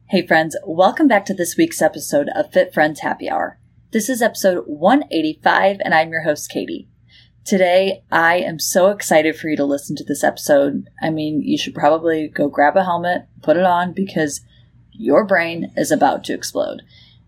Hey friends, welcome back to this week's episode of Fit Friends Happy Hour. This is episode 185 and I'm your host, Katie. Today, I am so excited for you to listen to this episode. I mean, you should probably go grab a helmet, put it on, because your brain is about to explode.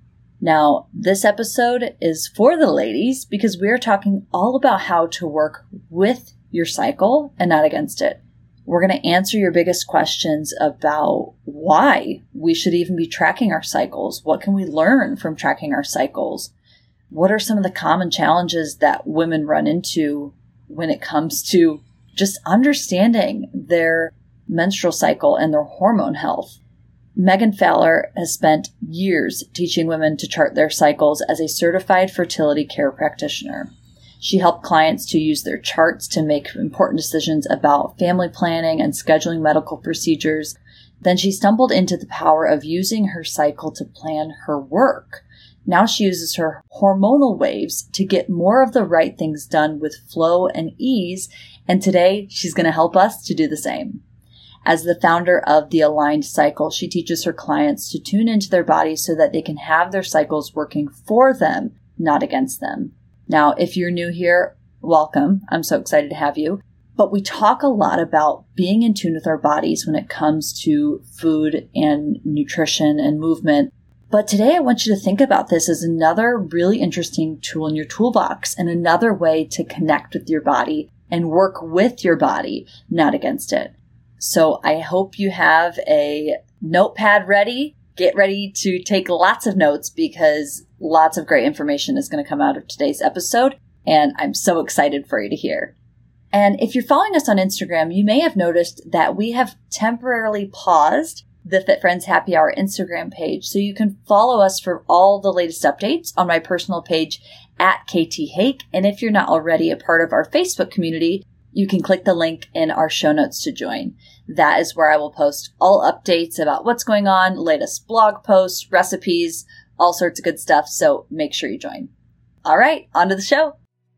Now, this episode is for the ladies because we're talking all about how to work with your cycle and not against it. We're going to answer your biggest questions about why we should even be tracking our cycles. What can we learn from tracking our cycles? What are some of the common challenges that women run into when it comes to just understanding their menstrual cycle and their hormone health? Megan Fowler has spent years teaching women to chart their cycles as a certified fertility care practitioner. She helped clients to use their charts to make important decisions about family planning and scheduling medical procedures. Then she stumbled into the power of using her cycle to plan her work. Now she uses her hormonal waves to get more of the right things done with flow and ease, and today she's going to help us to do the same. As the founder of The Aligned Cycle, she teaches her clients to tune into their bodies so that they can have their cycles working for them, not against them. Now, if you're new here, welcome. I'm so excited to have you. But we talk a lot about being in tune with our bodies when it comes to food and nutrition and movement. But today I want you to think about this as another really interesting tool in your toolbox and another way to connect with your body and work with your body, not against it. So I hope you have a notepad ready. Get ready to take lots of notes because lots of great information is going to come out of today's episode, and I'm so excited for you to hear. And if you're following us on Instagram, you may have noticed that we have temporarily paused the Fit Friends Happy Hour Instagram page, so you can follow us for all the latest updates on my personal page at KT Hake. And if you're not already a part of our Facebook community, you can click the link in our show notes to join. That is where I will post all updates about what's going on, latest blog posts, recipes, all sorts of good stuff. So make sure you join. All right, on to the show.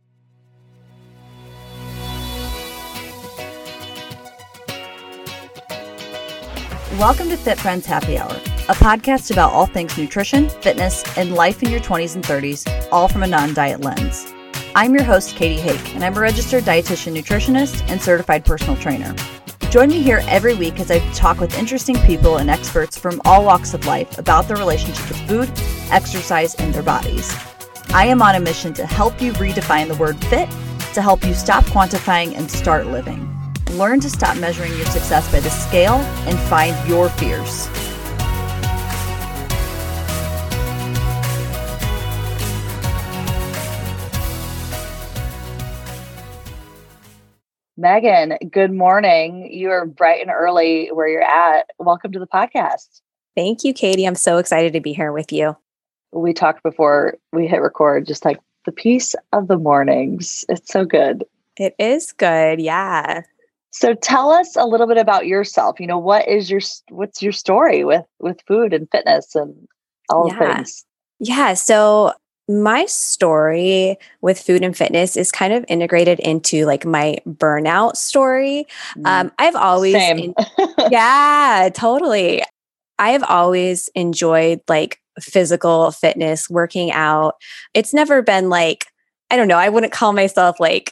Welcome to Fit Friends Happy Hour, a podcast about all things nutrition, fitness, and life in your 20s and 30s, all from a non-diet lens. I'm your host, Katie Hake, and I'm a registered dietitian nutritionist and certified personal trainer. Join me here every week as I talk with interesting people and experts from all walks of life about their relationship with food, exercise, and their bodies. I am on a mission to help you redefine the word fit, to help you stop quantifying and start living. Learn to stop measuring your success by the scale and find your fierce. Megan, good morning. You are bright and early where you're at. Welcome to the podcast. Thank you, Katie. I'm so excited to be here with you. We talked before we hit record, just like the peace of the mornings. It's so good. It is good. Yeah. So tell us a little bit about yourself. You know, what's your story with food and fitness and all the things? Yeah. So my story with food and fitness is kind of integrated into like my burnout story. I've always, yeah, totally. I have always enjoyed like physical fitness, working out. It's never been like, I don't know, I wouldn't call myself like,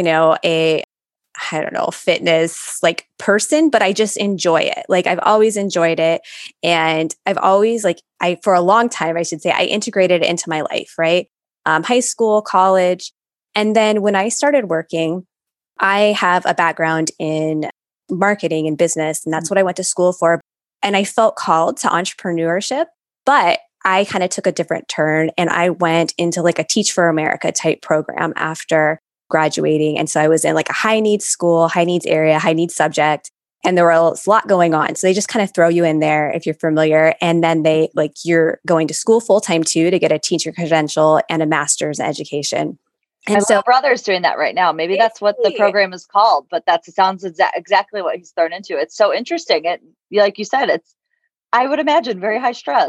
fitness like person, but I just enjoy it. Like I've always enjoyed it. And I've always for a long time, I should say, I integrated it into my life, right? High school, college. And then when I started working, I have a background in marketing and business, and that's what I went to school for. And I felt called to entrepreneurship, but I kind of took a different turn and I went into like a Teach for America type program after graduating. And so I was in like a high needs school, high needs area, high needs subject. And there was a lot going on. So they just kind of throw you in there if you're familiar. And then you're going to school full time too to get a teacher credential and a master's in education. And my brother's doing that right now. Maybe that's what the program is called, but sounds exactly what he's thrown into. It's so interesting. Like you said, I would imagine very high stress.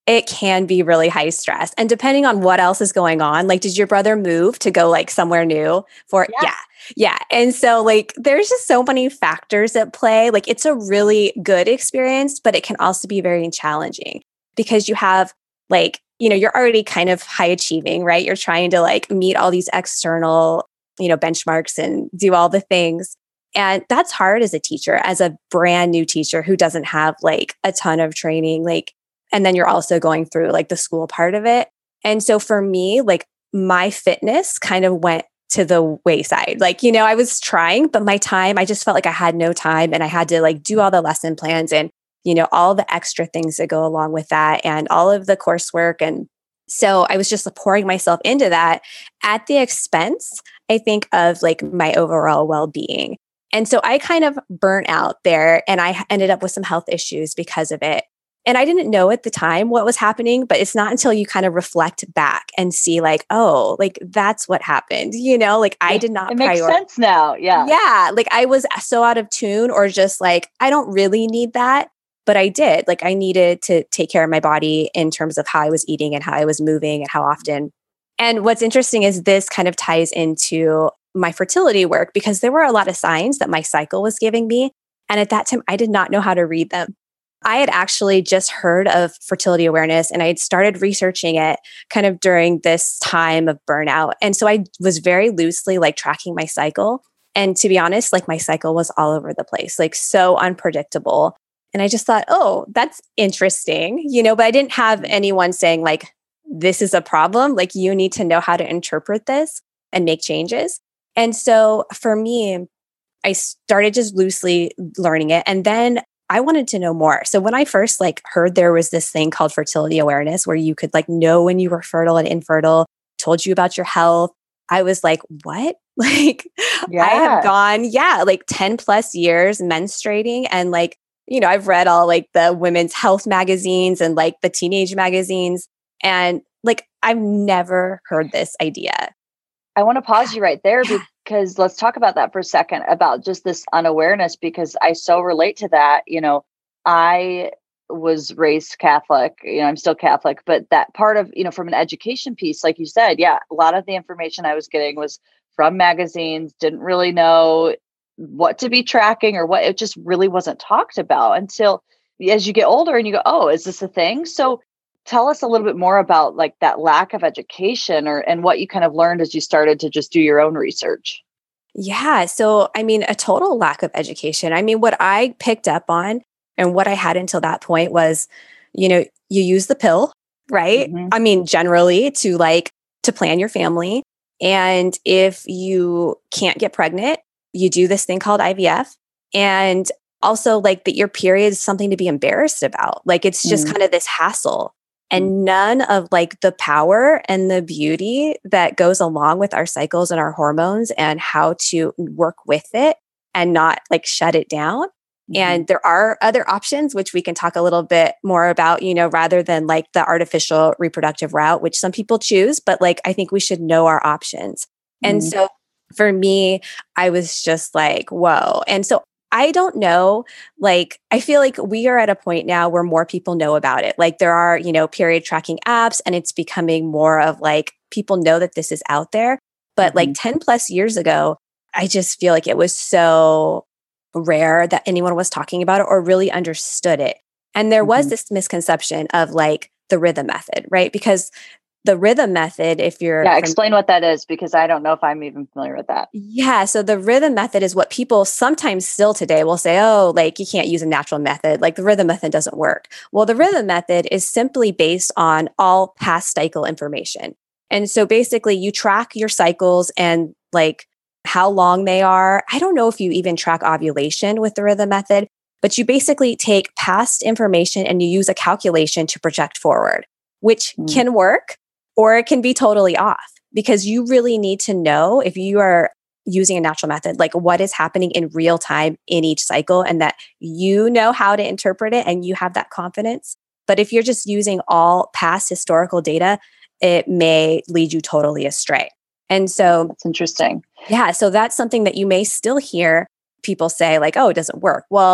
it can be really high stress. And depending on what else is going on, like, did your brother move to go like somewhere new for? Yeah. Yeah. And so like, there's just so many factors at play. Like, it's a really good experience, but it can also be very challenging because you have like, you're already kind of high achieving, right? You're trying to like meet all these external, benchmarks and do all the things. And that's hard as a teacher, as a brand new teacher who doesn't have like a ton of training, like, and then you're also going through like the school part of it. And so for me, like my fitness kind of went to the wayside. Like, I was trying, but my time, I just felt like I had no time and I had to like do all the lesson plans and, all the extra things that go along with that and all of the coursework. And so I was just pouring myself into that at the expense, I think, of like my overall well-being. And so I kind of burnt out there and I ended up with some health issues because of it. And I didn't know at the time what was happening, but it's not until you kind of reflect back and see like, oh, like that's what happened, like I did not It makes sense now. Yeah. Yeah. Like I was so out of tune or just like, I don't really need that. But I did. Like I needed to take care of my body in terms of how I was eating and how I was moving and how often. And what's interesting is this kind of ties into my fertility work because there were a lot of signs that my cycle was giving me. And at that time, I did not know how to read them. I had actually just heard of fertility awareness and I had started researching it kind of during this time of burnout. And so I was very loosely like tracking my cycle. And to be honest, like my cycle was all over the place, like so unpredictable. And I just thought, oh, that's interesting, but I didn't have anyone saying like, this is a problem. Like you need to know how to interpret this and make changes. And so for me, I started just loosely learning it. And then I wanted to know more. So when I first like heard there was this thing called fertility awareness where you could like know when you were fertile and infertile, told you about your health, I was like, what? Like I have gone, like 10 plus years menstruating and like, I've read all like the women's health magazines and like the teenage magazines. And like, I've never heard this idea. I want to pause you right there because let's talk about that for a second about just this unawareness, because I so relate to that. I was raised Catholic, I'm still Catholic, but that part of, from an education piece, like you said, a lot of the information I was getting was from magazines, didn't really know what to be tracking or what, it just really wasn't talked about until as you get older and you go, oh, is this a thing? So tell us a little bit more about like that lack of education and what you kind of learned as you started to just do your own research. Yeah. So, I mean, a total lack of education. I mean, what I picked up on and what I had until that point was, you use the pill, right? Mm-hmm. I mean, generally to plan your family. And if you can't get pregnant, you do this thing called IVF. And also like that your period is something to be embarrassed about. Like it's just kind of this hassle. And none of like the power and the beauty that goes along with our cycles and our hormones and how to work with it and not like shut it down. And there are other options, which we can talk a little bit more about, rather than like the artificial reproductive route, which some people choose, but like, I think we should know our options. And so for me, I was just like, whoa. And so I don't know, like, I feel like we are at a point now where more people know about it. Like there are, period tracking apps and it's becoming more of like, people know that this is out there. But like 10 plus years ago, I just feel like it was so rare that anyone was talking about it or really understood it. And there was this misconception of like the rhythm method, right? Because the rhythm method, if you're... Yeah, explain what that is, because I don't know if I'm even familiar with that. Yeah. So the rhythm method is what people sometimes still today will say, oh, like you can't use a natural method. Like the rhythm method doesn't work. Well, the rhythm method is simply based on all past cycle information. And so basically you track your cycles and like how long they are. I don't know if you even track ovulation with the rhythm method, but you basically take past information and you use a calculation to project forward, which can work. Or it can be totally off because you really need to know if you are using a natural method, like what is happening in real time in each cycle and that you know how to interpret it and you have that confidence. But if you're just using all past historical data, it may lead you totally astray. And so that's interesting. Yeah. So that's something that you may still hear people say like, oh, it doesn't work. Well,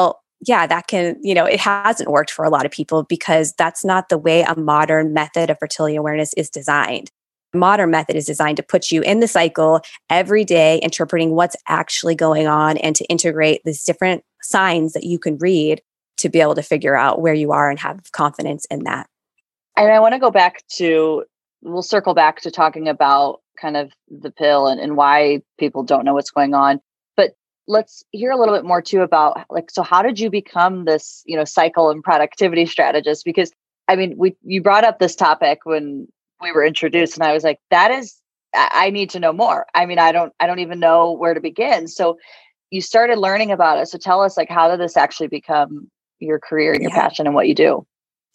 yeah, that can, it hasn't worked for a lot of people because that's not the way a modern method of fertility awareness is designed. Modern method is designed to put you in the cycle every day, interpreting what's actually going on and to integrate these different signs that you can read to be able to figure out where you are and have confidence in that. And I want to go back to, we'll circle back to talking about kind of the pill and why people don't know what's going on. But let's hear a little bit more too about so how did you become this, cycle and productivity strategist? Because I mean, you brought up this topic when we were introduced and I was like, I need to know more. I mean, I don't even know where to begin. So you started learning about it. So tell us, how did this actually become your career and your passion and what you do?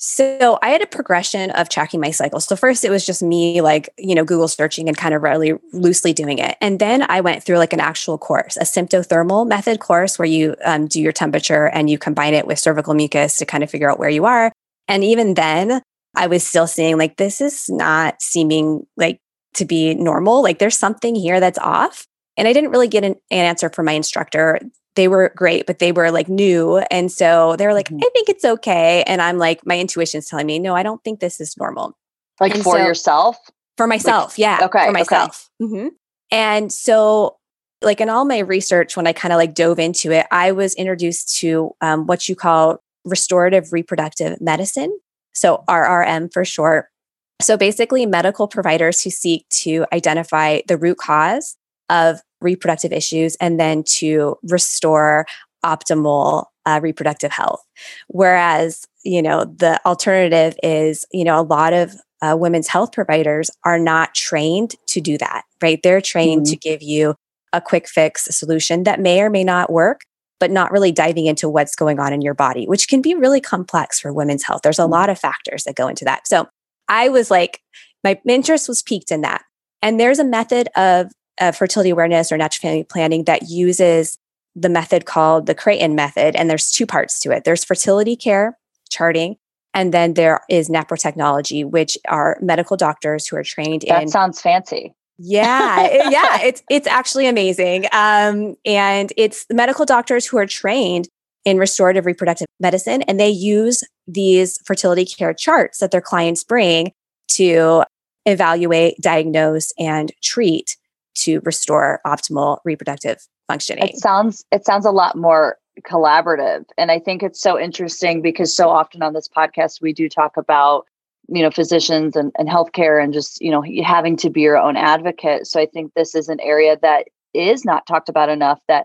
So I had a progression of tracking my cycles. So first it was just me Google searching and kind of really loosely doing it. And then I went through an actual course, a symptothermal method course where you do your temperature and you combine it with cervical mucus to kind of figure out where you are. And even then I was still seeing this is not seeming to be normal. There's something here that's off. And I didn't really get an answer from my instructor. They were great, but they were new. And so they were I think it's okay. And I'm my intuition's telling me, no, I don't think this is normal. For yourself? For myself. Yeah. Okay. For myself. Okay. Mm-hmm. And so in all my research, when I kind of dove into it, I was introduced to what you call restorative reproductive medicine. So RRM for short. So basically medical providers who seek to identify the root cause of reproductive issues and then to restore optimal reproductive health. Whereas, the alternative is, a lot of women's health providers are not trained to do that, right? They're trained to give you a quick fix solution that may or may not work, but not really diving into what's going on in your body, which can be really complex for women's health. There's a lot of factors that go into that. So I was my interest was piqued in that. And there's a method of fertility awareness or natural family planning that uses the method called the Creighton method. And there's two parts to it. There's fertility care charting, and then there is neprotechnology, which are medical doctors who are trained in. That sounds fancy. Yeah. It's actually amazing. And it's the medical doctors who are trained in restorative reproductive medicine, and they use these fertility care charts that their clients bring to evaluate, diagnose, and treat to restore optimal reproductive functioning. It sounds a lot more collaborative. And I think it's so interesting because so often on this podcast, we do talk about, physicians and healthcare and just, having to be your own advocate. So I think this is an area that is not talked about enough, that,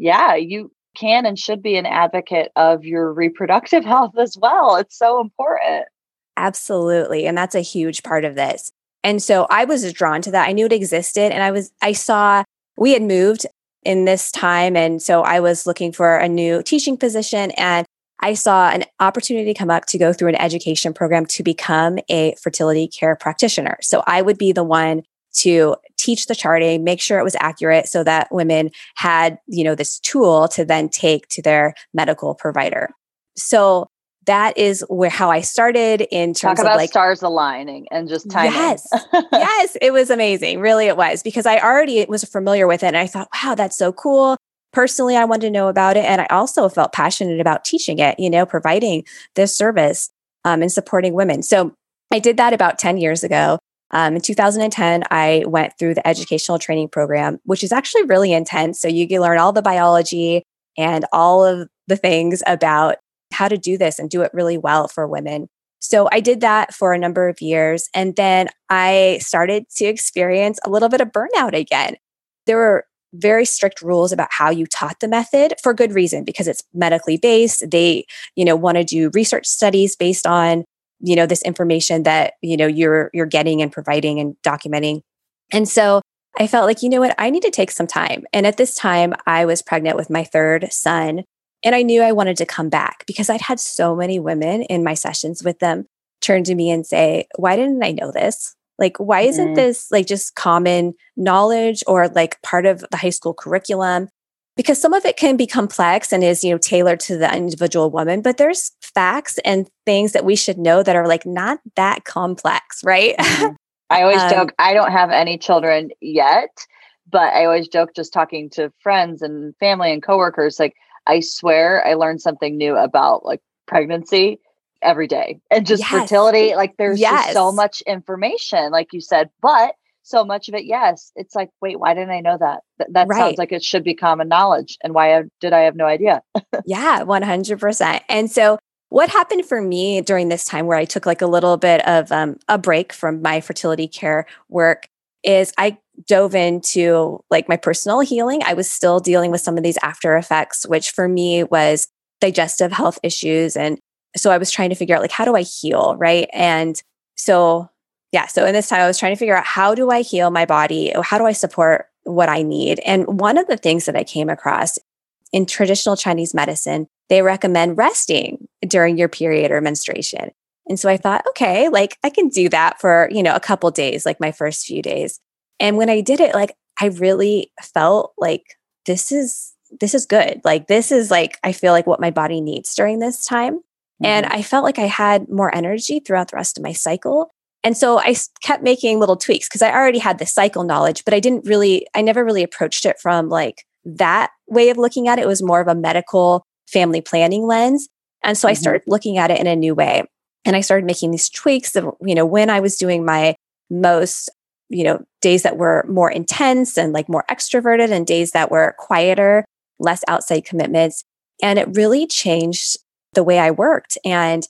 you can and should be an advocate of your reproductive health as well. It's so important. Absolutely. And that's a huge part of this. And so I was drawn to that. I knew it existed. And I saw we had moved in this time. And so I was looking for a new teaching position. And I saw an opportunity come up to go through an education program to become a fertility care practitioner. So I would be the one to teach the charting, make sure it was accurate so that women had, this tool to then take to their medical provider. So that is how I started in terms of stars aligning and just timing. Yes, it was amazing. Really, it was, because I already was familiar with it. And I thought, wow, that's so cool. Personally, I wanted to know about it. And I also felt passionate about teaching it, providing this service and supporting women. So I did that about 10 years ago. In 2010, I went through the educational training program, which is actually really intense. So you can learn all the biology and all of the things about how to do this and do it really well for women. So I did that for a number of years. And then I started to experience a little bit of burnout again. There were very strict rules about how you taught the method, for good reason, because it's medically based. They, want to do research studies based on, this information that, you're getting and providing and documenting. And so I felt like, I need to take some time. And at this time I was pregnant with my third son. And I knew I wanted to come back because I'd had so many women in my sessions with them turn to me and say, why didn't I know this? Why isn't this just common knowledge or part of the high school curriculum? Because some of it can be complex and is, tailored to the individual woman, but there's facts and things that we should know that are not that complex, right? I always joke, I don't have any children yet, but I always joke, just talking to friends and family and coworkers, I swear I learned something new about like pregnancy every day and just fertility. Like there's just so much information, like you said, but so much of it, yes. It's like, wait, why didn't I know that? That sounds like it should be common knowledge. And did I have no idea? Yeah, 100%. And so what happened for me during this time where I took like a little bit of a break from my fertility care work is I dove into like my personal healing. I was still dealing with some of these after effects, which for me was digestive health issues. And so I was trying to figure out like, how do I heal? Right. And so, yeah. So in this time, I was trying to figure out how do I heal my body? How do I support what I need? And one of the things that I came across in traditional Chinese medicine, they recommend resting during your period or menstruation. And so I thought, okay, like I can do that for, a couple days, like my first few days. And when I did it, like I really felt like this is good. Like this is like, I feel like what my body needs during this time. Mm-hmm. And I felt like I had more energy throughout the rest of my cycle. And so I kept making little tweaks because I already had the cycle knowledge, but I never really approached it from like that way of looking at it. It was more of a medical family planning lens. And so I started looking at it in a new way. And I started making these tweaks of, when I was doing my most, days that were more intense and like more extroverted and days that were quieter, less outside commitments. And it really changed the way I worked. And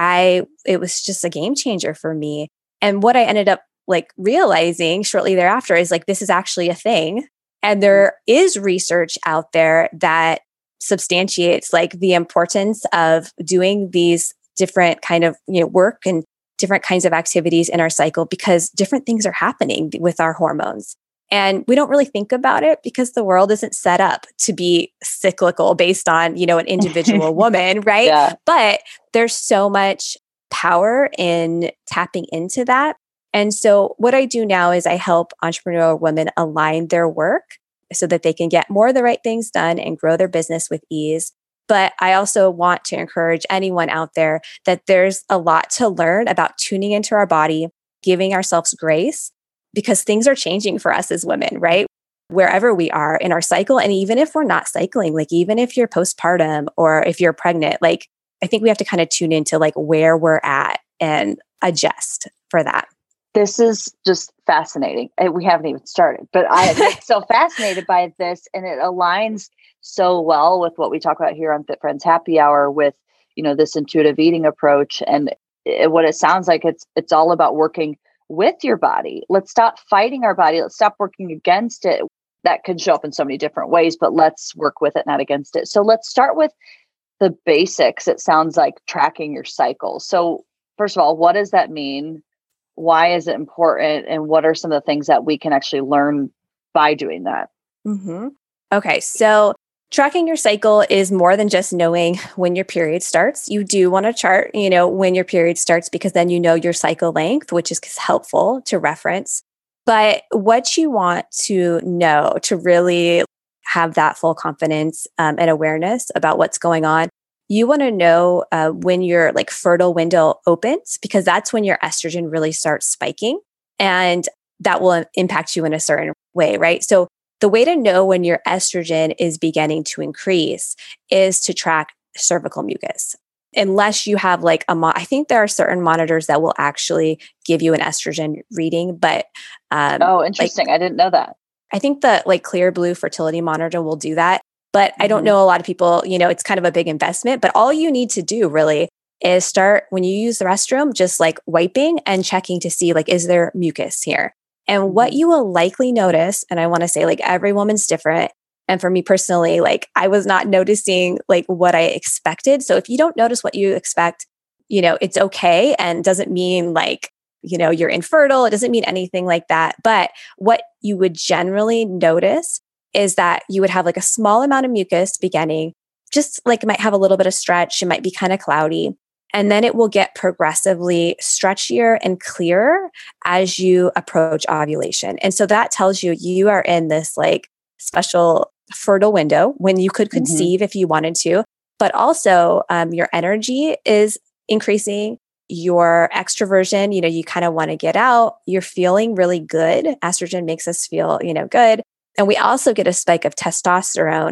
it was just a game changer for me. And what I ended up like realizing shortly thereafter is like, this is actually a thing. And there is research out there that substantiates like the importance of doing these different kind of work and different kinds of activities in our cycle because different things are happening with our hormones. And we don't really think about it because the world isn't set up to be cyclical based on, an individual woman, right? Yeah. But there's so much power in tapping into that. And so what I do now is I help entrepreneurial women align their work so that they can get more of the right things done and grow their business with ease. But I also want to encourage anyone out there that there's a lot to learn about tuning into our body, giving ourselves grace, because things are changing for us as women, right? Wherever we are in our cycle. And even if we're not cycling, like even if you're postpartum or if you're pregnant, like I think we have to kind of tune into like where we're at and adjust for that. This is just fascinating. We haven't even started, but I'm so fascinated by this, and it aligns so well with what we talk about here on Fit Friends Happy Hour with, this intuitive eating approach. And what it sounds like, it's all about working with your body. Let's stop fighting our body. Let's stop working against it. That can show up in so many different ways, but let's work with it, not against it. So let's start with the basics. It sounds like tracking your cycle. So first of all, what does that mean? Why is it important? And what are some of the things that we can actually learn by doing that? Mm-hmm. Okay. So tracking your cycle is more than just knowing when your period starts. You do want to chart, when your period starts, because then your cycle length, which is helpful to reference. But what you want to know to really have that full confidence and awareness about what's going on, you want to know when your like fertile window opens, because that's when your estrogen really starts spiking, and that will impact you in a certain way, right? So the way to know when your estrogen is beginning to increase is to track cervical mucus. Unless you have like I think there are certain monitors that will actually give you an estrogen reading, but oh, interesting. I didn't know that. I think the like Clear Blue fertility monitor will do that. But I don't know a lot of people, it's kind of a big investment, but all you need to do really is start when you use the restroom, just like wiping and checking to see like, is there mucus here? And what you will likely notice, and I want to say like every woman's different. And for me personally, like I was not noticing like what I expected. So if you don't notice what you expect, it's okay. And doesn't mean like, you're infertile. It doesn't mean anything like that. But what you would generally notice is that you would have like a small amount of mucus beginning, just like it might have a little bit of stretch. It might be kind of cloudy. And then it will get progressively stretchier and clearer as you approach ovulation. And so that tells you are in this like special fertile window when you could conceive if you wanted to, but also your energy is increasing, your extroversion, you kind of want to get out, you're feeling really good. Estrogen makes us feel, good. And we also get a spike of testosterone.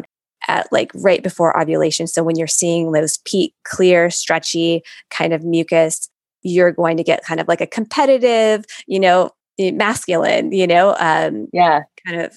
at like right before ovulation. So when you're seeing those peak, clear, stretchy kind of mucus, you're going to get kind of like a competitive, masculine, kind of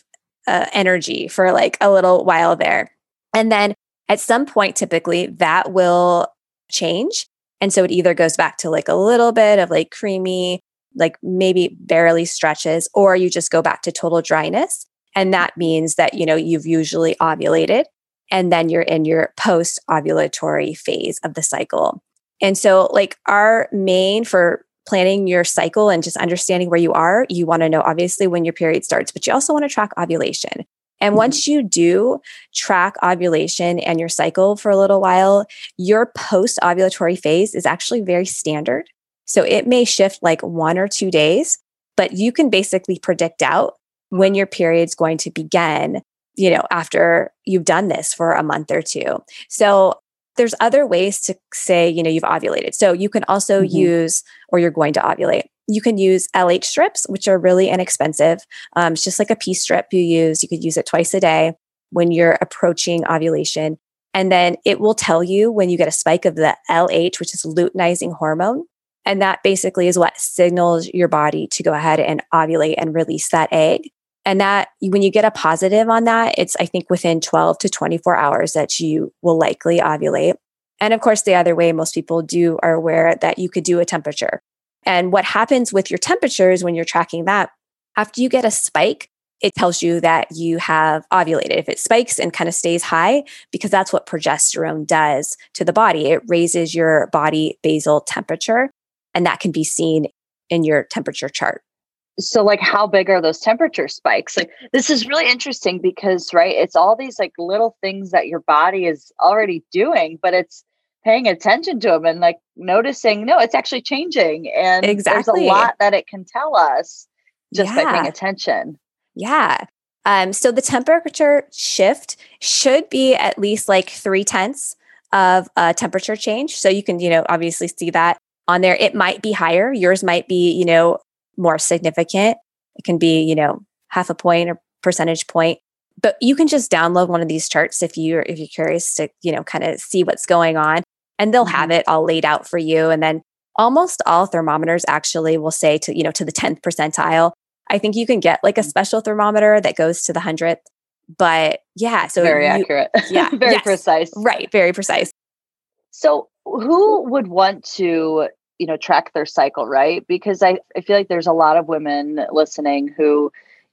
energy for like a little while there. And then at some point, typically that will change. And so it either goes back to like a little bit of like creamy, like maybe barely stretches, or you just go back to total dryness. And that means that, you've usually ovulated and then you're in your post ovulatory phase of the cycle. And so like our main for planning your cycle and just understanding where you are, you want to know obviously when your period starts, but you also want to track ovulation. And once you do track ovulation and your cycle for a little while, your post ovulatory phase is actually very standard. So it may shift like 1 or 2 days, but you can basically predict out when your period's going to begin, after you've done this for a month or two. So there's other ways to say, you've ovulated. So you can also use, or you're going to ovulate. You can use LH strips, which are really inexpensive. It's just like a pee strip you use. You could use it twice a day when you're approaching ovulation. And then it will tell you when you get a spike of the LH, which is luteinizing hormone. And that basically is what signals your body to go ahead and ovulate and release that egg. And that when you get a positive on that, it's, I think, within 12 to 24 hours that you will likely ovulate. And of course, the other way most people are aware that you could do a temperature. And what happens with your temperatures when you're tracking that, after you get a spike, it tells you that you have ovulated. If it spikes and kind of stays high, because that's what progesterone does to the body, it raises your body basal temperature. And that can be seen in your temperature chart. So like how big are those temperature spikes? Like this is really interesting because, right, it's all these like little things that your body is already doing, but it's paying attention to them and like noticing, no, it's actually changing. And there's a lot that it can tell us just by paying attention. Yeah. So the temperature shift should be at least like 0.3 of a temperature change. So you can, obviously see that on there. It might be higher. Yours might be, more significant. It can be, 0.5 point or percentage point, but you can just download one of these charts if you're curious to, kind of see what's going on, and they'll have it all laid out for you. And then almost all thermometers actually will say to the 10th percentile. I think you can get like a special thermometer that goes to the 100th, but yeah, so very accurate. Yeah. Very precise. Right. Very precise. So who would want to track their cycle, right? Because I feel like there's a lot of women listening who,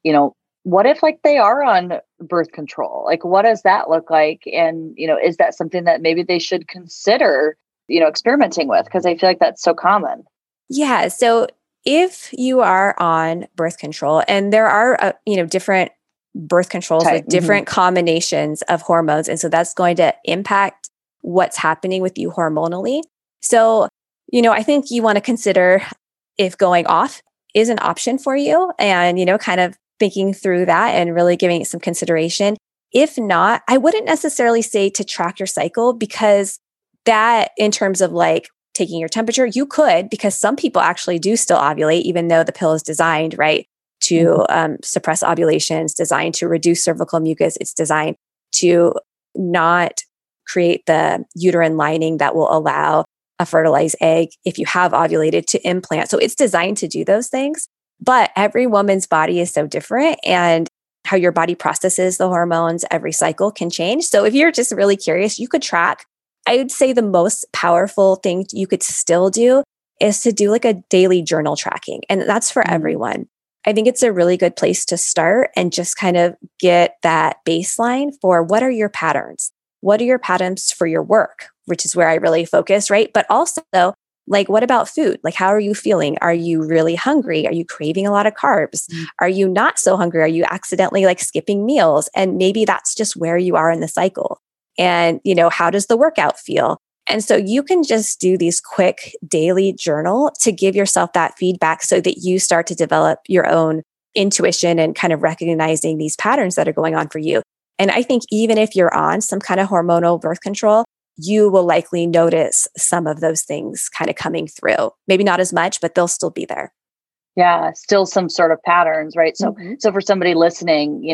what if like they are on birth control? Like, what does that look like? And, is that something that maybe they should consider, experimenting with? Because I feel like that's so common. Yeah. So if you are on birth control, and there are, different birth controls with different combinations of hormones. And so that's going to impact what's happening with you hormonally. So I think you want to consider if going off is an option for you and, kind of thinking through that and really giving it some consideration. If not, I wouldn't necessarily say to track your cycle, because that in terms of like taking your temperature, you could, because some people actually do still ovulate, even though the pill is designed, right, to suppress ovulation. It's designed to reduce cervical mucus. It's designed to not create the uterine lining that will allow a fertilized egg, if you have ovulated, to implant. So it's designed to do those things, but every woman's body is so different, and how your body processes the hormones every cycle can change. So if you're just really curious, you could track. I would say the most powerful thing you could still do is to do like a daily journal tracking. And that's for everyone. I think it's a really good place to start and just kind of get that baseline for what are your patterns? What are your patterns for your work, which is where I really focus, right? But also, like, what about food? Like, how are you feeling? Are you really hungry? Are you craving a lot of carbs? Are you not so hungry? Are you accidentally like skipping meals? And maybe that's just where you are in the cycle. And, how does the workout feel? And so you can just do these quick daily journal to give yourself that feedback so that you start to develop your own intuition and kind of recognizing these patterns that are going on for you. And I think even if you're on some kind of hormonal birth control, you will likely notice some of those things kind of coming through. Maybe not as much, but they'll still be there. Yeah, still some sort of patterns, right? So, so for somebody listening,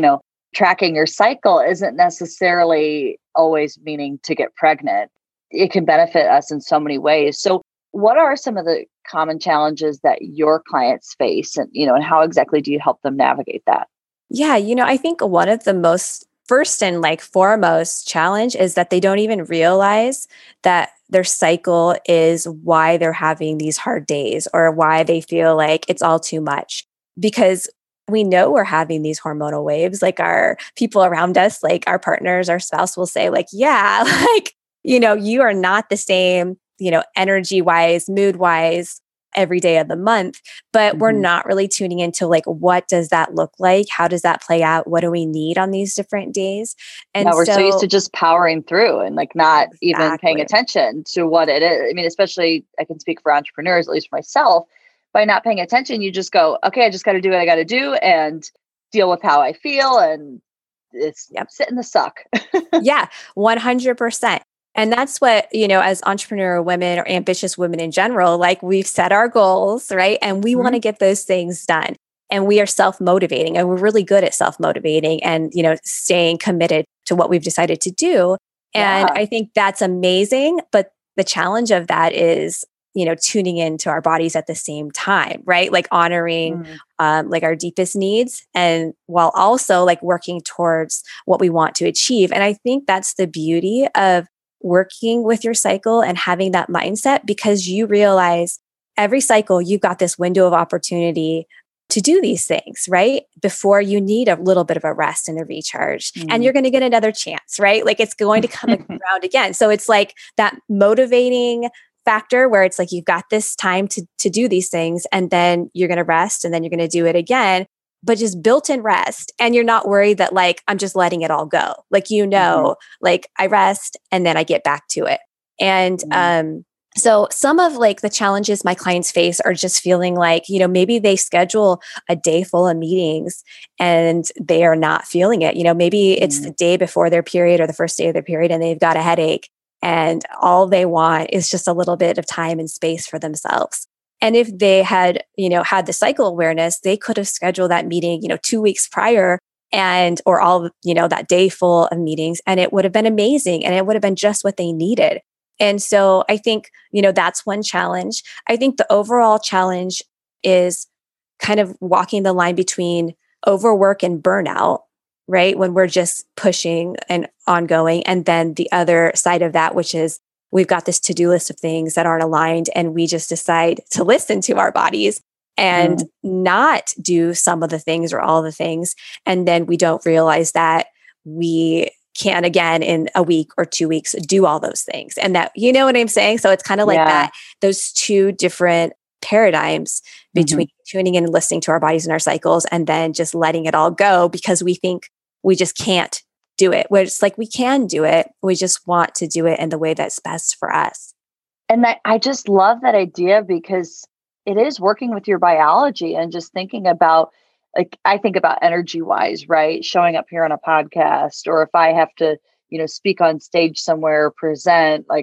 tracking your cycle isn't necessarily always meaning to get pregnant. It can benefit us in so many ways. So what are some of the common challenges that your clients face, and, and how exactly do you help them navigate that? Yeah, I think one of the most first and foremost challenge is that they don't even realize that their cycle is why they're having these hard days or why they feel like it's all too much. Because we know we're having these hormonal waves, like our people around us, like our partners, our spouse will say like, yeah, you are not the same, energy wise, mood wise, every day of the month, but we're not really tuning into like, what does that look like? How does that play out? What do we need on these different days? And we're so used to just powering through and like not even paying attention to what it is. I mean, especially I can speak for entrepreneurs, at least for myself, by not paying attention, you just go, okay, I just got to do what I got to do and deal with how I feel. And it's sit in the suck. Yeah, 100%. And that's what, as entrepreneur women or ambitious women in general, like we've set our goals, right? And we want to get those things done. And we are self-motivating and we're really good at self-motivating and, staying committed to what we've decided to do. And I think that's amazing. But the challenge of that is, tuning into our bodies at the same time, right? Like honoring like our deepest needs and while also like working towards what we want to achieve. And I think that's the beauty of working with your cycle and having that mindset, because you realize every cycle you've got this window of opportunity to do these things, right? Before you need a little bit of a rest and a recharge, and you're going to get another chance, right? Like it's going to come around again. So it's like that motivating factor where it's like, you've got this time to do these things, and then you're going to rest, and then you're going to do it again, but just built-in rest. And you're not worried that like, I'm just letting it all go. Like, like I rest and then I get back to it. And, so some of like the challenges my clients face are just feeling like, maybe they schedule a day full of meetings and they are not feeling it. Maybe it's the day before their period or the first day of their period and they've got a headache and all they want is just a little bit of time and space for themselves. And if they had, had the cycle awareness, they could have scheduled that meeting, 2 weeks prior or all, that day full of meetings, and it would have been amazing. And it would have been just what they needed. And so I think, that's one challenge. I think the overall challenge is kind of walking the line between overwork and burnout, right? When we're just pushing and ongoing. And then the other side of that, which is we've got this to-do list of things that aren't aligned, and we just decide to listen to our bodies and not do some of the things or all the things. And then we don't realize that we can again in a week or 2 weeks do all those things. And that, you know what I'm saying? So it's kind of like that, those two different paradigms between tuning in and listening to our bodies and our cycles, and then just letting it all go because we think we just can't do it. Where it's like, we can do it. We just want to do it in the way that's best for us. And I just love that idea, because it is working with your biology and just thinking about, like, I think about energy wise, right? Showing up here on a podcast, or if I have to, speak on stage somewhere, or present, like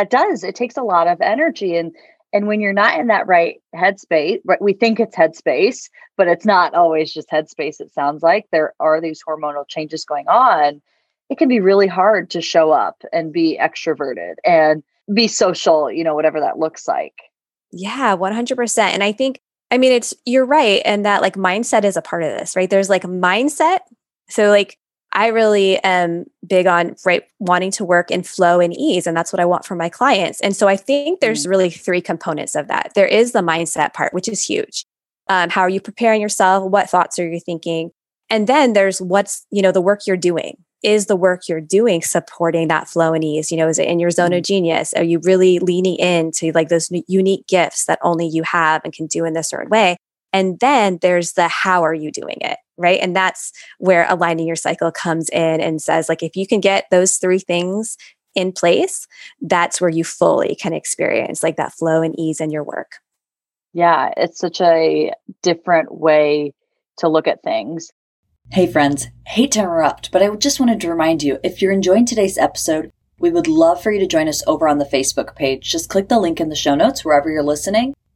it takes a lot of energy. And when you're not in that right headspace, right, we think it's headspace, but it's not always just headspace. It sounds like there are these hormonal changes going on. It can be really hard to show up and be extroverted and be social, whatever that looks like. Yeah, 100%. And I think, you're right. And that like mindset is a part of this, right? There's like mindset. So like, I really am big on, right, wanting to work in flow and ease. And that's what I want for my clients. And so I think there's really three components of that. There is the mindset part, which is huge. How are you preparing yourself? What thoughts are you thinking? And then there's what's, the work you're doing. Is the work you're doing supporting that flow and ease? Is it in your zone of genius? Are you really leaning into like those unique gifts that only you have and can do in this certain way? And then there's the how are you doing it, right? And that's where aligning your cycle comes in and says, like, if you can get those three things in place, that's where you fully can experience like that flow and ease in your work. Yeah, it's such a different way to look at things. Hey friends, hate to interrupt, but I just wanted to remind you, if you're enjoying today's episode, we would love for you to join us over on the Facebook page. Just click the link in the show notes wherever you're listening.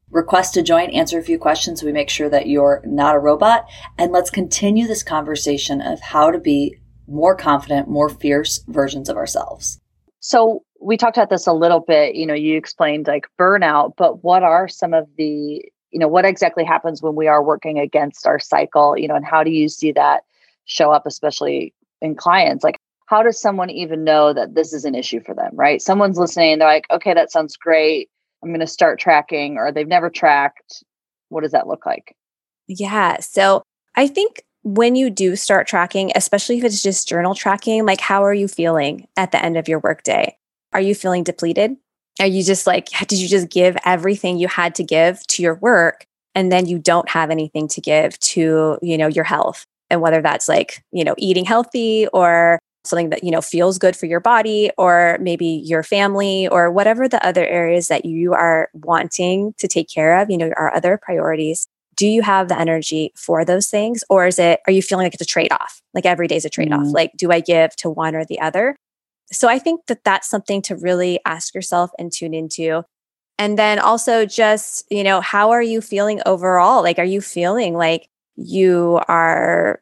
request to join, answer a few questions so we make sure that you're not a robot. And let's continue this conversation of how to be more confident, more fierce versions of ourselves. So we talked about this a little bit, you explained like burnout, but what are some of the, what exactly happens when we are working against our cycle, and how do you see that show up, especially in clients? Like, how does someone even know that this is an issue for them, right? Someone's listening and they're like, okay, that sounds great. I'm going to start tracking, or they've never tracked. What does that look like? Yeah. So I think when you do start tracking, especially if it's just journal tracking, like how are you feeling at the end of your workday? Are you feeling depleted? Are you just like, did you just give everything you had to give to your work and then you don't have anything to give to, your health? And whether that's like, eating healthy or something that, feels good for your body, or maybe your family, or whatever the other areas that you are wanting to take care of, our other priorities. Do you have the energy for those things? Or are you feeling like it's a trade-off? Like every day is a trade-off. Like, do I give to one or the other? So I think that that's something to really ask yourself and tune into. And then also just, how are you feeling overall? Like, are you feeling like you are,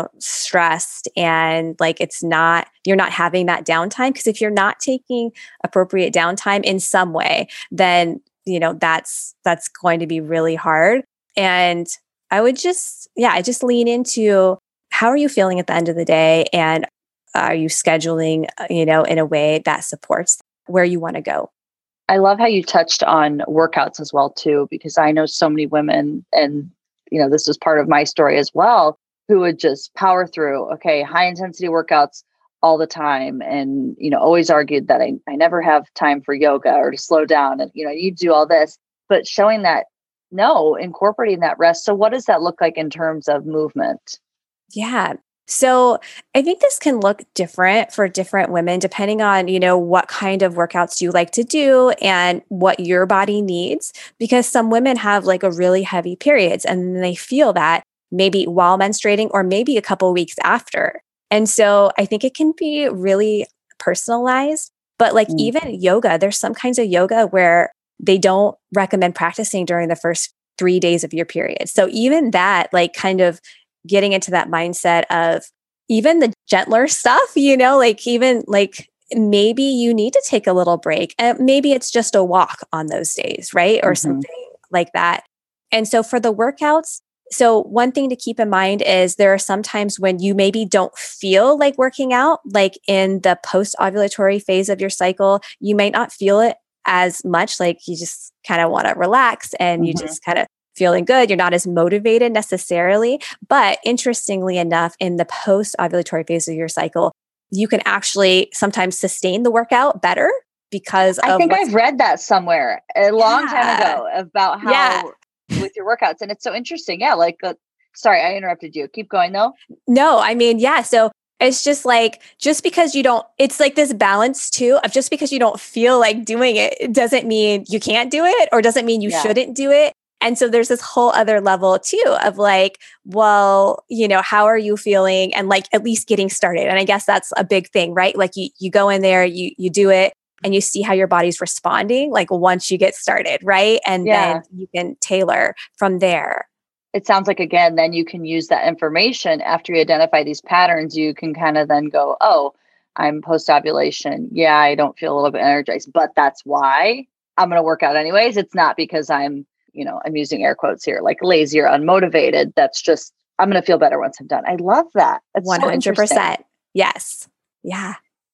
stressed and like you're not having that downtime? Because if you're not taking appropriate downtime in some way, then, that's going to be really hard. And I would just lean into how are you feeling at the end of the day? And are you scheduling, in a way that supports where you want to go? I love how you touched on workouts as well, too, because I know so many women, and, this is part of my story as well, who would just power through, okay, high intensity workouts all the time. And, always argued that I never have time for yoga or to slow down. And, you do all this, but showing that, no, incorporating that rest. So what does that look like in terms of movement? Yeah. So I think this can look different for different women, depending on, what kind of workouts you like to do and what your body needs, because some women have like a really heavy periods and they feel that maybe while menstruating or maybe a couple of weeks after. And so I think it can be really personalized, but like even yoga, there's some kinds of yoga where they don't recommend practicing during the first 3 days of your period. So even that, like kind of getting into that mindset of even the gentler stuff, like even like maybe you need to take a little break. And maybe it's just a walk on those days, right? Or something like that. And so for the workouts, so one thing to keep in mind is there are some times when you maybe don't feel like working out, like in the post-ovulatory phase of your cycle, you might not feel it as much, like you just kind of want to relax and you just kind of feeling good. You're not as motivated necessarily. But interestingly enough, in the post-ovulatory phase of your cycle, you can actually sometimes sustain the workout better because I think I've read that somewhere a long time ago about how with your workouts. And it's so interesting. Yeah. Like, sorry, I interrupted you. Keep going though. No, I mean, yeah. So it's just like, just because it's like this balance too of just because you don't feel like doing it, it doesn't mean you can't do it or doesn't mean you shouldn't do it. And so there's this whole other level too of like, well, how are you feeling? And like at least getting started. And I guess that's a big thing, right? Like you go in there, you do it and you see how your body's responding, like once you get started, right? And then you can tailor from there. It sounds like, again, then you can use that information after you identify these patterns. You can kind of then go, oh, I'm post-ovulation. Yeah, I don't feel a little bit energized, but that's why I'm going to work out anyways. It's not because I'm using air quotes here, like lazy or unmotivated. That's just, I'm going to feel better once I'm done. I love that. That's 100%. Yes. Yeah.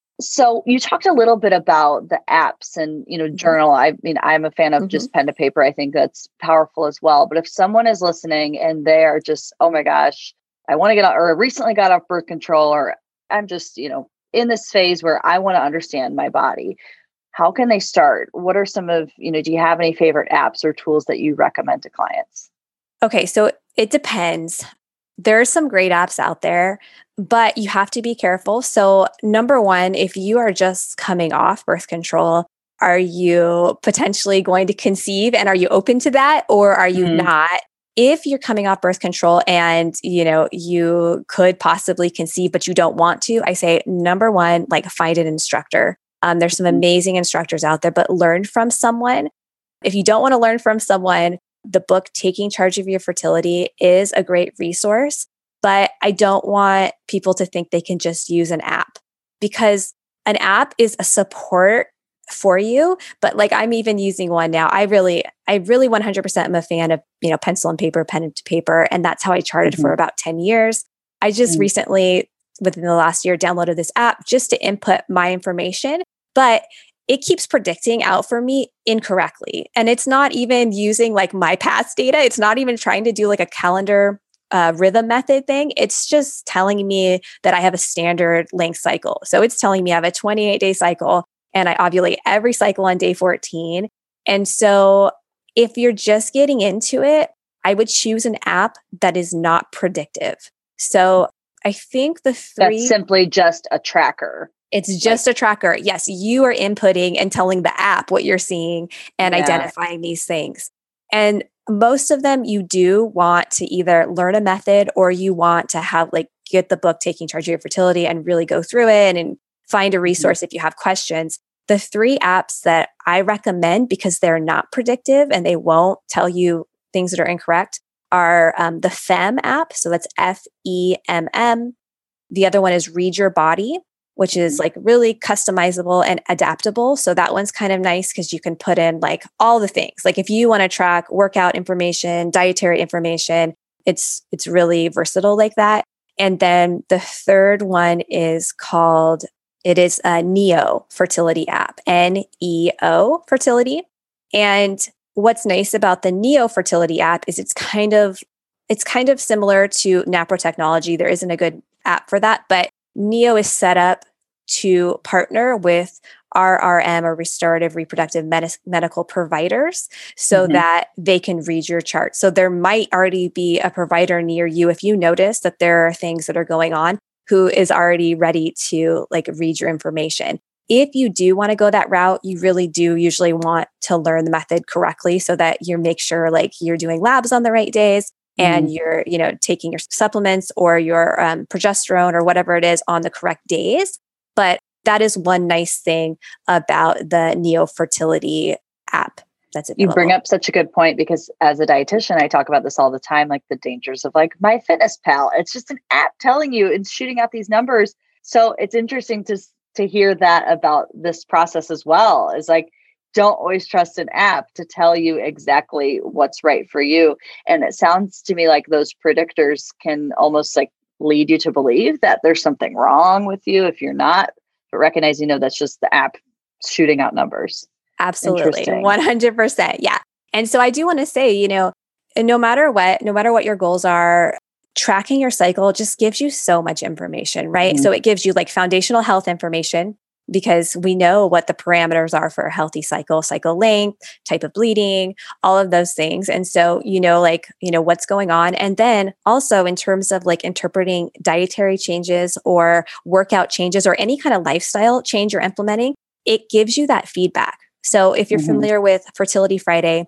So you talked a little bit about the apps and, journal. I mean, I'm a fan of just pen to paper. I think that's powerful as well. But if someone is listening and they are just, oh my gosh, I want to get out, or recently got off birth control, or I'm just, in this phase where I want to understand my body, how can they start? What are some of, do you have any favorite apps or tools that you recommend to clients? Okay. So it depends. There are some great apps out there, but you have to be careful. So number one, if you are just coming off birth control, are you potentially going to conceive and are you open to that or are you not? If you're coming off birth control and, you could possibly conceive, but you don't want to, I say, number one, like find an instructor. There's some amazing instructors out there, but learn from someone. If you don't want to learn from someone, the book, Taking Charge of Your Fertility, is a great resource, but I don't want people to think they can just use an app, because an app is a support for you. But like, I'm even using one now. I really 100% am a fan of, pencil and paper, pen and paper. And that's how I charted for about 10 years. I just recently, within the last year, downloaded this app just to input my information, but it keeps predicting out for me incorrectly. And it's not even using like my past data. It's not even trying to do like a calendar rhythm method thing. It's just telling me that I have a standard length cycle. So it's telling me I have a 28-day cycle and I ovulate every cycle on day 14. And so if you're just getting into it, I would choose an app that is not predictive. So I think the three... That's simply just a tracker. It's just a tracker. Yes, you are inputting and telling the app what you're seeing and identifying these things. And most of them, you do want to either learn a method or you want to have get the book, Taking Charge of Your Fertility, and really go through it and find a resource if you have questions. The 3 apps that I recommend, because they're not predictive and they won't tell you things that are incorrect, are the FEMM app. So that's FEMM. The other one is Read Your Body, which is really customizable and adaptable. So that one's kind of nice because you can put in all the things. Like if you want to track workout information, dietary information, it's really versatile like that. And then the third one is called, it is a Neo fertility app, NEO fertility. And what's nice about the Neo fertility app is it's kind of similar to Napro Technology. There isn't a good app for that, but Neo is set up to partner with RRM, or restorative reproductive medical providers, so that they can read your chart. So there might already be a provider near you, if you notice that there are things that are going on, who is already ready to read your information. If you do want to go that route, you really do usually want to learn the method correctly so that you make sure you're doing labs on the right days and you're, taking your supplements or your progesterone or whatever it is on the correct days. But that is one nice thing about the Neo fertility app that's available. You bring up such a good point, because as a dietitian, I talk about this all the time, the dangers of MyFitnessPal. It's just an app telling you, it's shooting out these numbers. So it's interesting to hear that about this process as well. Is don't always trust an app to tell you exactly what's right for you. And it sounds to me like those predictors can almost lead you to believe that there's something wrong with you if you're not, but recognizing, that's just the app shooting out numbers. Absolutely. 100%. Yeah. And so I do want to say, no matter what your goals are, tracking your cycle just gives you so much information, right? So it gives you foundational health information, because we know what the parameters are for a healthy cycle length, type of bleeding, all of those things. And so, what's going on. And then also in terms of interpreting dietary changes or workout changes or any kind of lifestyle change you're implementing, it gives you that feedback. So if you're familiar with Fertility Friday,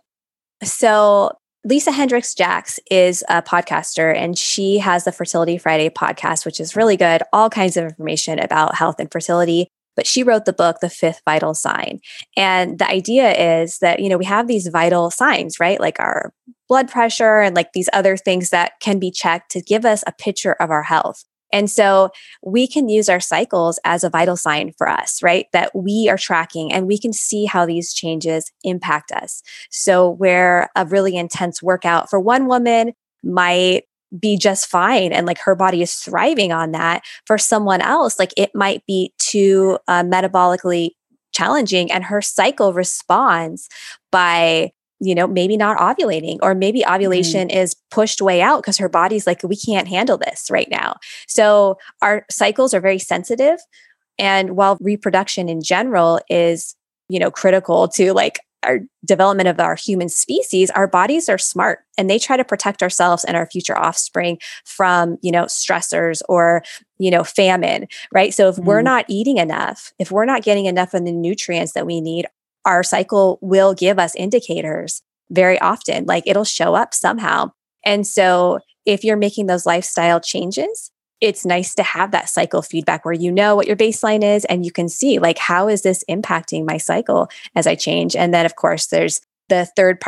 so Lisa Hendricks Jax is a podcaster, and she has the Fertility Friday podcast, which is really good, all kinds of information about health and fertility. But she wrote the book, The Fifth Vital Sign. And the idea is that, we have these vital signs, right? Like our blood pressure and these other things that can be checked to give us a picture of our health. And so we can use our cycles as a vital sign for us, right? That we are tracking, and we can see how these changes impact us. So where a really intense workout for one woman might be just fine and her body is thriving on that, for someone else, it might be too metabolically challenging, and her cycle responds by maybe not ovulating, or maybe ovulation is pushed way out because her body's we can't handle this right now. So our cycles are very sensitive. And while reproduction in general is, critical to our development of our human species, our bodies are smart, and they try to protect ourselves and our future offspring from, stressors or, famine, right? So if we're not eating enough, if we're not getting enough of the nutrients that we need, our cycle will give us indicators very often, it'll show up somehow. And so if you're making those lifestyle changes, it's nice to have that cycle feedback where you know what your baseline is, and you can see how is this impacting my cycle as I change. And then of course there's the third part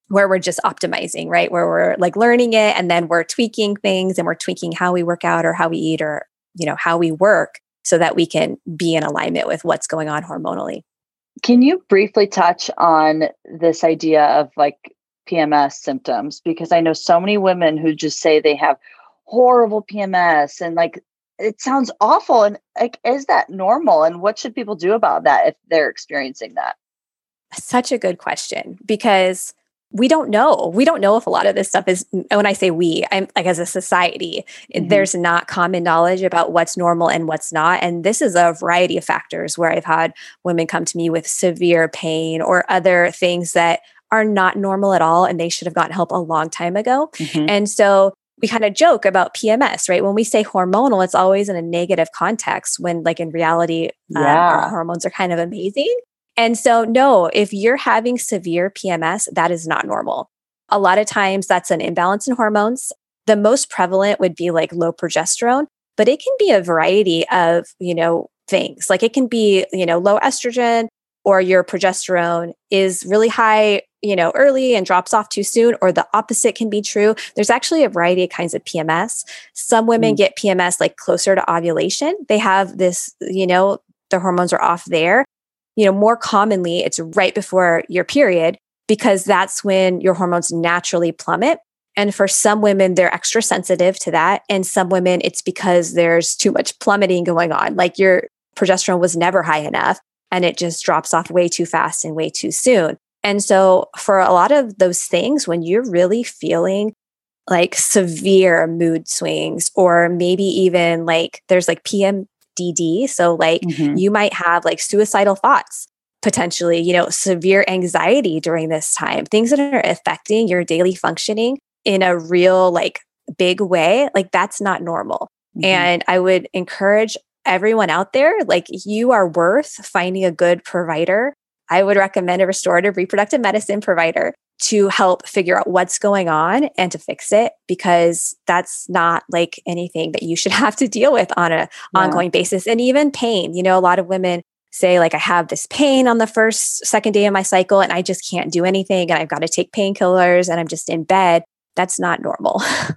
where we're just optimizing, right? Where we're like learning it and then we're tweaking things and we're tweaking how we work out or how we eat or, how we work so that we can be in alignment with what's going on hormonally. Can you briefly touch on this idea of like PMS symptoms? Because I know so many women who just say they have horrible PMS and like, it sounds awful. And like, is that normal? And what should people do about that if they're experiencing that? Such a good question, because we don't know. We don't know if a lot of this stuff is, when I say we, I'm like as a society, there's not common knowledge about what's normal and what's not. And this is a variety of factors where I've had women come to me with severe pain or other things that are not normal at all. And they should have gotten help a long time ago. And so we kind of joke about PMS, right? When we say hormonal, it's always in a negative context when like in reality, our hormones are kind of amazing. And so, no, if you're having severe PMS, that is not normal. A lot of times that's an imbalance in hormones. The most prevalent would be like low progesterone, but it can be a variety of, things. Like it can be, low estrogen, or your progesterone is really high, early and drops off too soon, or the opposite can be true. There's actually a variety of kinds of PMS. Some women get PMS like closer to ovulation. They have this, the hormones are off there. More commonly, it's right before your period because that's when your hormones naturally plummet. And for some women, they're extra sensitive to that. And some women, it's because there's too much plummeting going on. Like your progesterone was never high enough and it just drops off way too fast and way too soon. And so for a lot of those things, when you're really feeling like severe mood swings, or maybe even like there's like PMDD. So like you might have like suicidal thoughts, potentially, severe anxiety during this time, things that are affecting your daily functioning in a real like big way, like that's not normal. And I would encourage everyone out there, like you are worth finding a good provider. I would recommend a restorative reproductive medicine provider to help figure out what's going on and to fix it, because that's not like anything that you should have to deal with on an ongoing basis. And even pain, a lot of women say like, I have this pain on the second day of my cycle and I just can't do anything and I've got to take painkillers and I'm just in bed. That's not normal.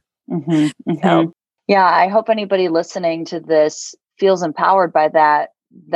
So, yeah, I hope anybody listening to this feels empowered by that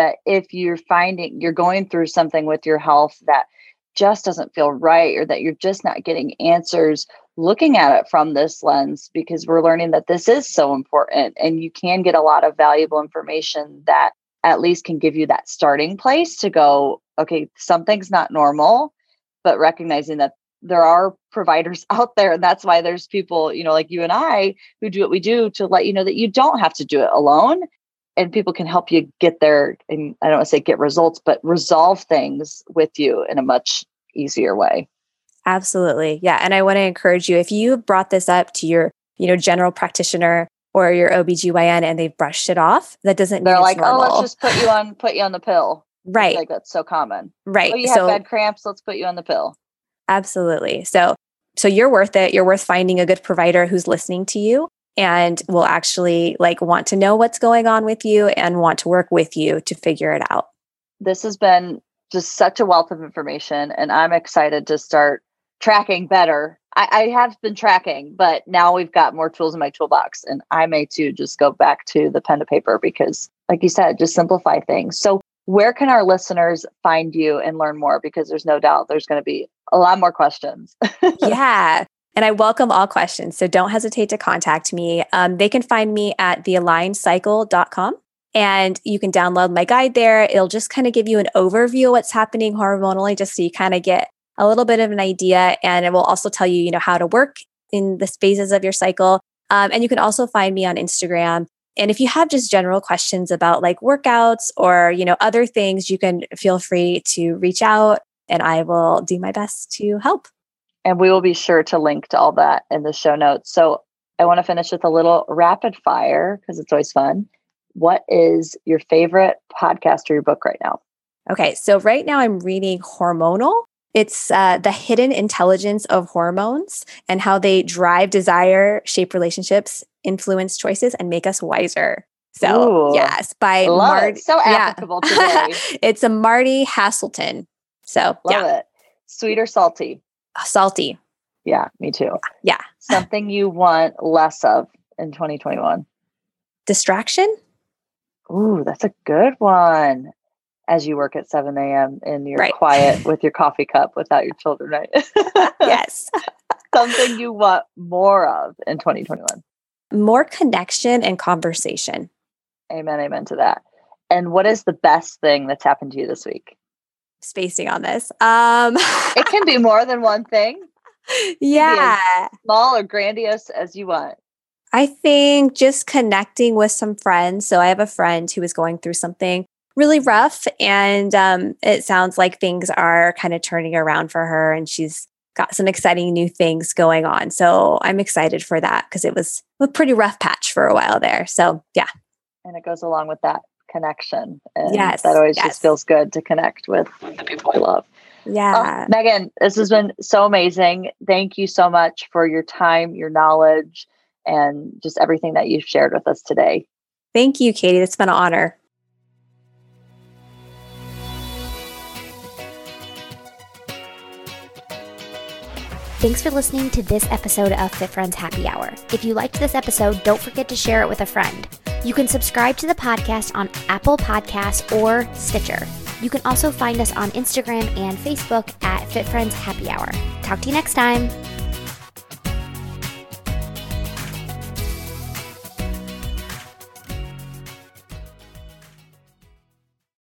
if you're finding you're going through something with your health that just doesn't feel right, or that you're just not getting answers, looking at it from this lens, because we're learning that this is so important and you can get a lot of valuable information that at least can give you that starting place to go, okay, something's not normal, but recognizing that there are providers out there. And that's why there's people, like you and I who do what we do to let you know that you don't have to do it alone. And people can help you get there. And I don't want to say get results, but resolve things with you in a much easier way. Absolutely. Yeah. And I want to encourage you, if you brought this up to your, general practitioner or your OBGYN and they've brushed it off, that doesn't mean they're like, normal. Oh, let's just put you on the pill. Right. Like that's so common. Right. Oh, you have bad cramps. Let's put you on the pill. Absolutely. So you're worth it. You're worth finding a good provider who's listening to you and will actually like want to know what's going on with you and want to work with you to figure it out. This has been just such a wealth of information, and I'm excited to start tracking better. I have been tracking, but now we've got more tools in my toolbox, and I may too just go back to the pen to paper because, like you said, just simplify things. So where can our listeners find you and learn more? Because there's no doubt there's going to be a lot more questions. Yeah. And I welcome all questions. So don't hesitate to contact me. They can find me at thealignedcycle.com. And you can download my guide there. It'll just kind of give you an overview of what's happening hormonally, just so you kind of get a little bit of an idea. And it will also tell you, how to work in the phases of your cycle. And you can also find me on Instagram. And if you have just general questions about like workouts or, other things, you can feel free to reach out and I will do my best to help. And we will be sure to link to all that in the show notes. So I want to finish with a little rapid fire because it's always fun. What is your favorite podcast or your book right now? Okay. So right now I'm reading Hormonal. It's the hidden intelligence of hormones and how they drive desire, shape relationships, influence choices, and make us wiser. So yes, by Marty. So applicable today. It's a Marty Haselton. So love it. Sweet or salty? Salty. Yeah, me too. Yeah. Something you want less of in 2021. Distraction? Ooh, that's a good one. As you work at 7 a.m. and you're quiet with your coffee cup without your children, right? Yes. Something you want more of in 2021. More connection and conversation. Amen. Amen to that. And what is the best thing that's happened to you this week? Spacing on this. It can be more than one thing. Yeah. Small or grandiose as you want. I think just connecting with some friends. So I have a friend who is going through something really rough, and it sounds like things are kind of turning around for her, and she's got some exciting new things going on. So I'm excited for that because it was a pretty rough patch for a while there. So yeah. And it goes along with that connection. And yes. That always just feels good to connect with the people I love. Yeah. Megan, this has been so amazing. Thank you so much for your time, your knowledge, and just everything that you've shared with us today. Thank you, Katie. It's been an honor. Thanks for listening to this episode of Fit Friends Happy Hour. If you liked this episode, don't forget to share it with a friend. You can subscribe to the podcast on Apple Podcasts or Stitcher. You can also find us on Instagram and Facebook at Fit Friends Happy Hour. Talk to you next time.